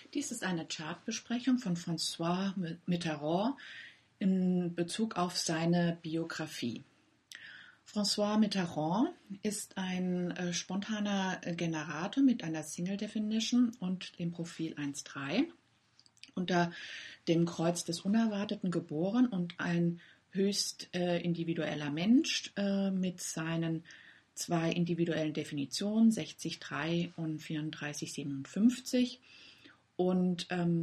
Dies ist eine Chartbesprechung von François Mitterrand in Bezug auf seine Biografie. François Mitterrand ist ein spontaner Generator mit einer Single Definition und dem Profil 1.3, unter dem Kreuz des Unerwarteten geboren und ein höchst individueller Mensch mit seinen zwei individuellen Definitionen, 60.3 und 34.57. Und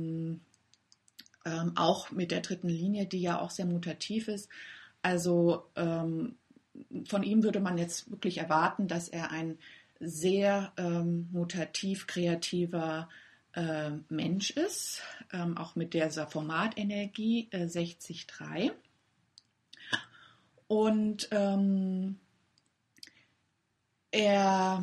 auch mit der dritten Linie, die ja auch sehr mutativ ist. Also von ihm würde man jetzt wirklich erwarten, dass er ein sehr mutativ kreativer Mensch ist, auch mit dieser Formatenergie 60.3. Und er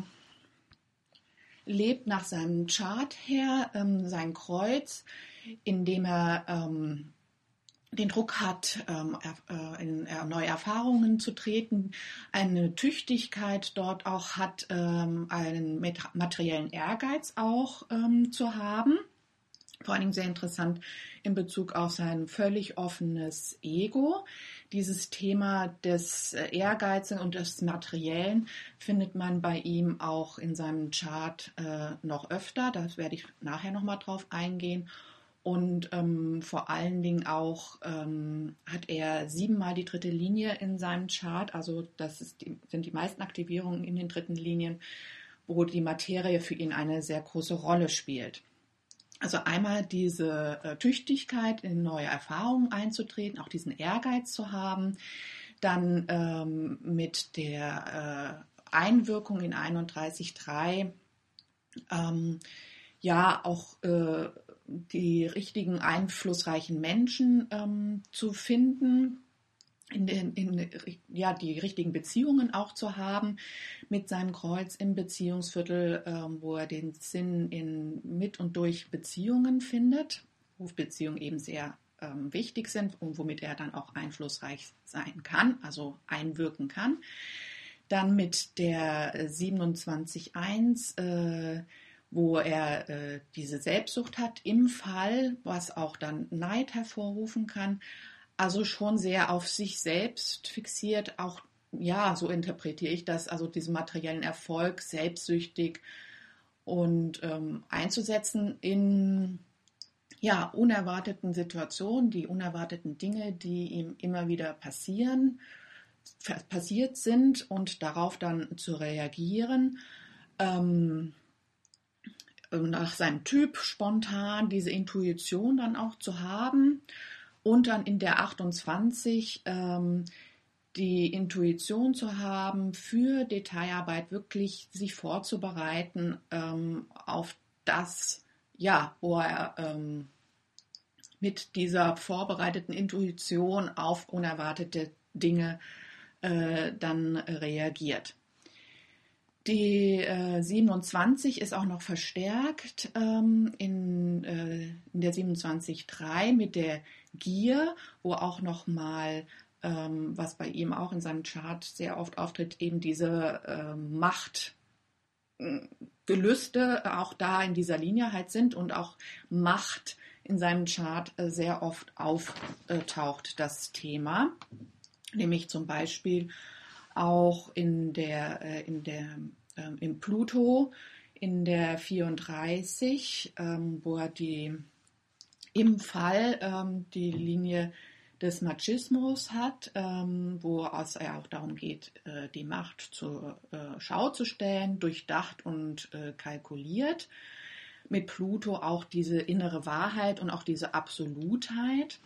lebt nach seinem Chart her, sein Kreuz, indem er den Druck hat, in neue Erfahrungen zu treten, eine Tüchtigkeit dort auch hat, einen materiellen Ehrgeiz auch zu haben. Vor allem sehr interessant in Bezug auf sein völlig offenes Ego. Dieses Thema des Ehrgeizes und des Materiellen findet man bei ihm auch in seinem Chart noch öfter. Da werde ich nachher nochmal drauf eingehen. Und vor allen Dingen auch hat er 7-mal die dritte Linie in seinem Chart. Also sind die meisten Aktivierungen in den dritten Linien, wo die Materie für ihn eine sehr große Rolle spielt. Also einmal diese Tüchtigkeit, in neue Erfahrungen einzutreten, auch diesen Ehrgeiz zu haben, dann mit der Einwirkung in 31.3 auch die richtigen einflussreichen Menschen zu finden, die richtigen Beziehungen auch zu haben mit seinem Kreuz im Beziehungsviertel, wo er den Sinn mit und durch Beziehungen findet, wo Beziehungen eben sehr wichtig sind und womit er dann auch einflussreich sein kann, also einwirken kann. Dann mit der 27.1, wo er diese Selbstsucht hat im Fall, was auch dann Neid hervorrufen kann. Also schon sehr auf sich selbst fixiert, auch, ja, so interpretiere ich das, also diesen materiellen Erfolg selbstsüchtig und einzusetzen in unerwarteten Situationen, die unerwarteten Dinge, die ihm immer wieder passiert sind und darauf dann zu reagieren. Nach seinem Typ spontan diese Intuition dann auch zu haben. Und dann in der 28 die Intuition zu haben, für Detailarbeit wirklich sich vorzubereiten auf das, wo er mit dieser vorbereiteten Intuition auf unerwartete Dinge dann reagiert. Die 27 ist auch noch verstärkt in der 27.3 mit der Gier, wo auch nochmal, was bei ihm auch in seinem Chart sehr oft auftritt, eben diese Machtgelüste auch da in dieser Linie halt sind und auch Macht in seinem Chart sehr oft auftaucht, das Thema. Nämlich zum Beispiel auch im Pluto in der 34, wo er im Fall die Linie des Machismus hat, wo es ja auch darum geht, die Macht zur Schau zu stellen, durchdacht und kalkuliert. Mit Pluto auch diese innere Wahrheit und auch diese Absolutheit.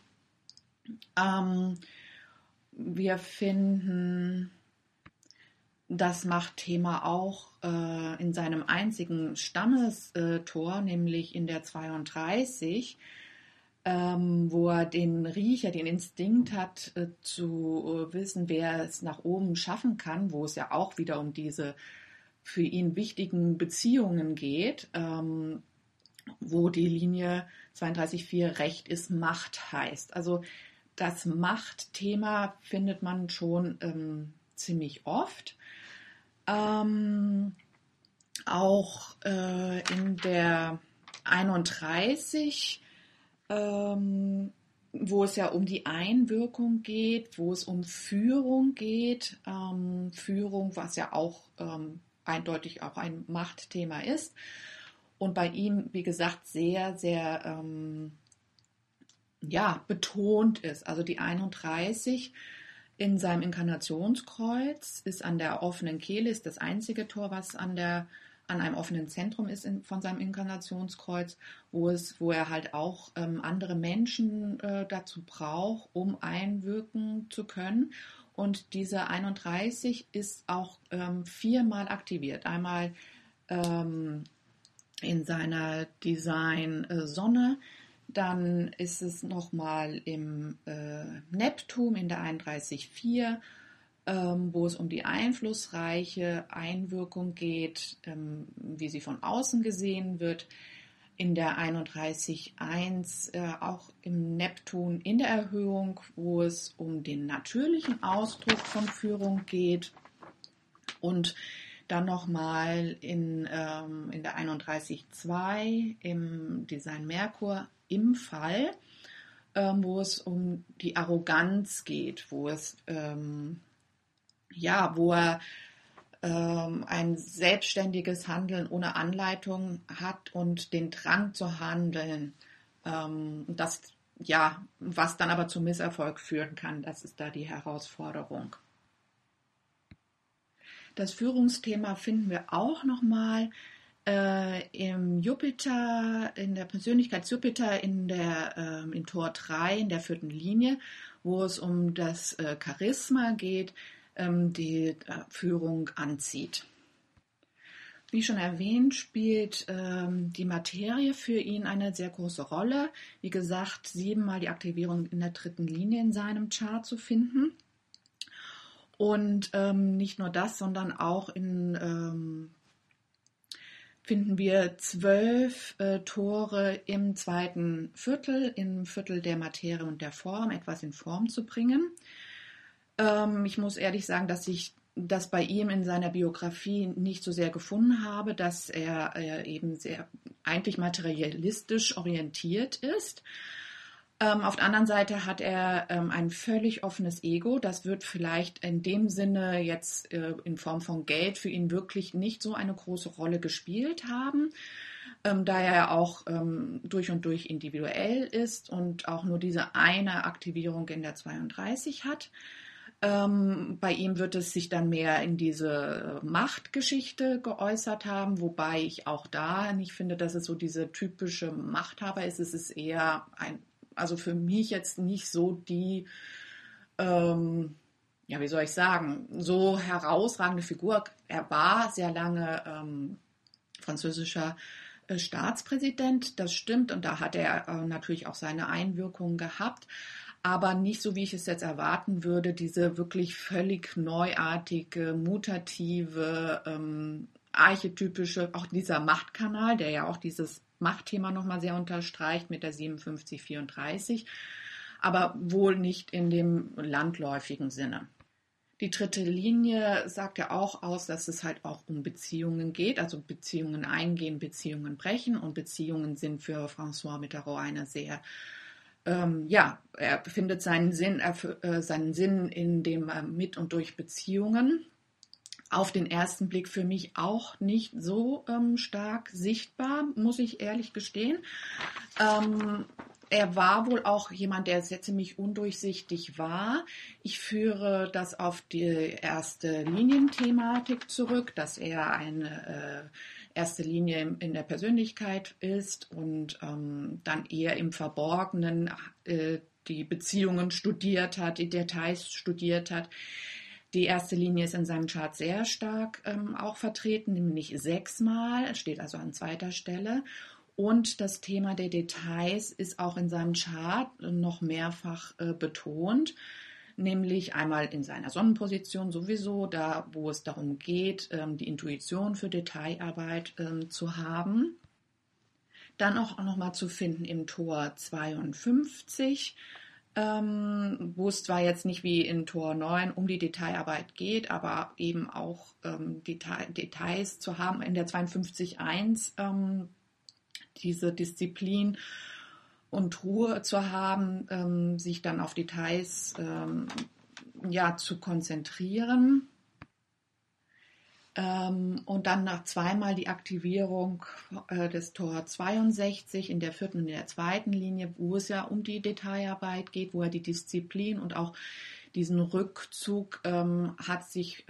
Wir finden das Machtthema auch in seinem einzigen Stammestor, nämlich in der 32, wo er den Riecher, den Instinkt hat, zu wissen, wer es nach oben schaffen kann, wo es ja auch wieder um diese für ihn wichtigen Beziehungen geht, wo die Linie 32.4 Recht ist Macht heißt. Also das Machtthema findet man schon ziemlich oft. Auch in der 31, wo es ja um die Einwirkung geht, wo es um Führung geht. Führung, was ja auch eindeutig auch ein Machtthema ist. Und bei ihm, wie gesagt, sehr, sehr betont ist. Also die 31 in seinem Inkarnationskreuz ist an der offenen Kehle, ist das einzige Tor, was an einem offenen Zentrum ist von seinem Inkarnationskreuz, wo er halt auch andere Menschen dazu braucht, um einwirken zu können. Und diese 31 ist auch 4-mal aktiviert. Einmal in seiner Design Sonne, dann ist es nochmal im Neptun in der 31,4, wo es um die einflussreiche Einwirkung geht, wie sie von außen gesehen wird. In der 31,1 auch im Neptun in der Erhöhung, wo es um den natürlichen Ausdruck von Führung geht. Und dann nochmal in der 31,2 im Design Merkur im Fall, wo es um die Arroganz geht, wo er ein selbstständiges Handeln ohne Anleitung hat und den Drang zu handeln, was dann aber zu Misserfolg führen kann. Das ist da die Herausforderung. Das Führungsthema finden wir auch nochmal im Jupiter, in der Persönlichkeit Jupiter in Tor 3, in der 4. Linie, wo es um das Charisma geht, die Führung anzieht. Wie schon erwähnt, spielt die Materie für ihn eine sehr große Rolle. Wie gesagt, 7-mal die Aktivierung in der 3. Linie in seinem Chart zu finden. Und nicht nur das, sondern auch finden wir 12 Tore im 2. Viertel, im Viertel der Materie und der Form, etwas in Form zu bringen. Ich muss ehrlich sagen, dass ich das bei ihm in seiner Biografie nicht so sehr gefunden habe, dass er eben sehr eigentlich materialistisch orientiert ist. Auf der anderen Seite hat er ein völlig offenes Ego. Das wird vielleicht in dem Sinne jetzt in Form von Geld für ihn wirklich nicht so eine große Rolle gespielt haben, da er ja auch durch und durch individuell ist und auch nur diese eine Aktivierung in der 32 hat. Bei ihm wird es sich dann mehr in diese Machtgeschichte geäußert haben, wobei ich auch da nicht finde, dass es so diese typische Machthaber ist. Es ist eher also für mich jetzt nicht so die, wie soll ich sagen, so herausragende Figur. Er war sehr lange französischer Staatspräsident, das stimmt, und da hat er natürlich auch seine Einwirkungen gehabt, aber nicht so, wie ich es jetzt erwarten würde, diese wirklich völlig neuartige, mutative, archetypische, auch dieser Machtkanal, der ja auch dieses Machtthema nochmal sehr unterstreicht mit der 5734, aber wohl nicht in dem landläufigen Sinne. Die 3. Linie sagt ja auch aus, dass es halt auch um Beziehungen geht, also Beziehungen eingehen, Beziehungen brechen, und Beziehungen sind für François Mitterrand eine sehr, er findet seinen Sinn in dem mit und durch Beziehungen. Auf den ersten Blick für mich auch nicht so stark sichtbar, muss ich ehrlich gestehen. Er war wohl auch jemand, der sehr ziemlich undurchsichtig war. Ich führe das auf die erste Linienthematik zurück, dass er eine erste Linie in der Persönlichkeit ist und dann eher im Verborgenen die Beziehungen studiert hat, die Details studiert hat. Die erste Linie ist in seinem Chart sehr stark auch vertreten, nämlich 6-mal, steht also an 2. Stelle. Und das Thema der Details ist auch in seinem Chart noch mehrfach betont, nämlich einmal in seiner Sonnenposition sowieso, da wo es darum geht, die Intuition für Detailarbeit zu haben. Dann auch nochmal zu finden im Tor 52, wo es zwar jetzt nicht wie in Tor 9 um die Detailarbeit geht, aber eben auch Details zu haben in der 52.1, diese Disziplin und Ruhe zu haben, sich dann auf Details zu konzentrieren. Und dann nach zweimal die Aktivierung des Tor 62 in der vierten und in der zweiten Linie, wo es ja um die Detailarbeit geht, wo er die Disziplin und auch diesen Rückzug hat sich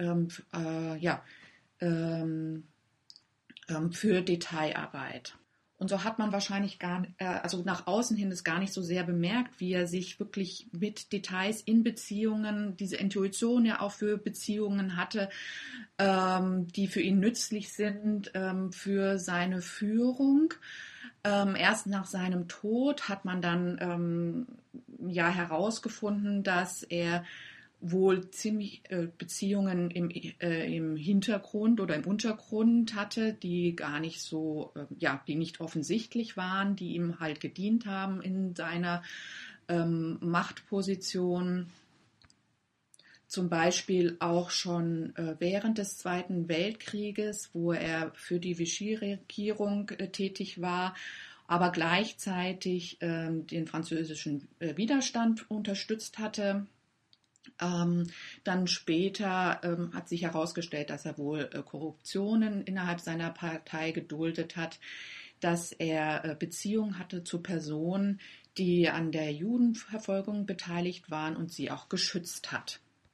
für Detailarbeit. Und so hat man wahrscheinlich also nach außen hin es gar nicht so sehr bemerkt, wie er sich wirklich mit Details in Beziehungen, diese Intuition ja auch für Beziehungen hatte, die für ihn nützlich sind, für seine Führung. Erst nach seinem Tod hat man dann herausgefunden, dass er wohl ziemlich Beziehungen im Hintergrund oder im Untergrund hatte, die gar nicht so, die nicht offensichtlich waren, die ihm halt gedient haben in seiner Machtposition. Zum Beispiel auch schon während des Zweiten Weltkrieges, wo er für die Vichy-Regierung tätig war, aber gleichzeitig den französischen Widerstand unterstützt hatte. Dann später hat sich herausgestellt, dass er wohl Korruptionen innerhalb seiner Partei geduldet hat, dass er Beziehungen hatte zu Personen, die an der Judenverfolgung beteiligt waren und sie auch geschützt hat.